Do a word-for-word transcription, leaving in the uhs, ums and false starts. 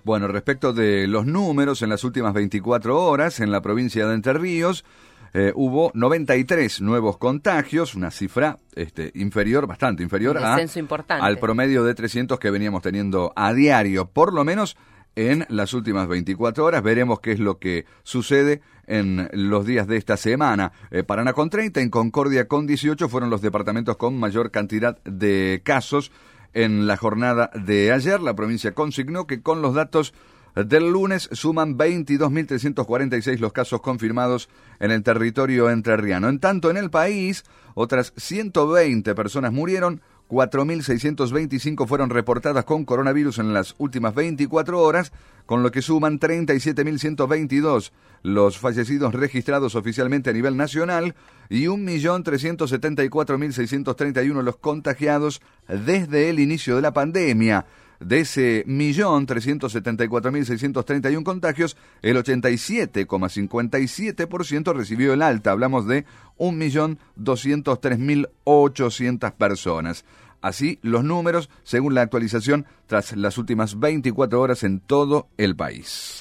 Bueno, respecto de los números, en las últimas veinticuatro horas, en la provincia de Entre Ríos, eh, hubo noventa y tres nuevos contagios, una cifra este, inferior, bastante inferior a, al promedio de trescientos que veníamos teniendo a diario, por lo menos en las últimas veinticuatro horas. Veremos qué es lo que sucede en los días de esta semana. Eh, Paraná con treinta, en Concordia con dieciocho fueron los departamentos con mayor cantidad de casos. En la jornada de ayer, la provincia consignó que con los datos del lunes suman veintidós mil trescientos cuarenta y seis los casos confirmados en el territorio entrerriano. En tanto, en el país, otras ciento veinte personas murieron, cuatro mil seiscientos veinticinco fueron reportadas con coronavirus en las últimas veinticuatro horas, con lo que suman treinta y siete mil ciento veintidós los fallecidos registrados oficialmente a nivel nacional y un millón trescientos setenta y cuatro mil seiscientos treinta y uno los contagiados desde el inicio de la pandemia. De ese millón trescientos setenta y cuatro mil seiscientos treinta y uno contagios, el ochenta y siete coma cincuenta y siete por ciento recibió el alta. Hablamos de un millón doscientos tres mil ochocientas personas. Así los números según la actualización tras las últimas veinticuatro horas en todo el país.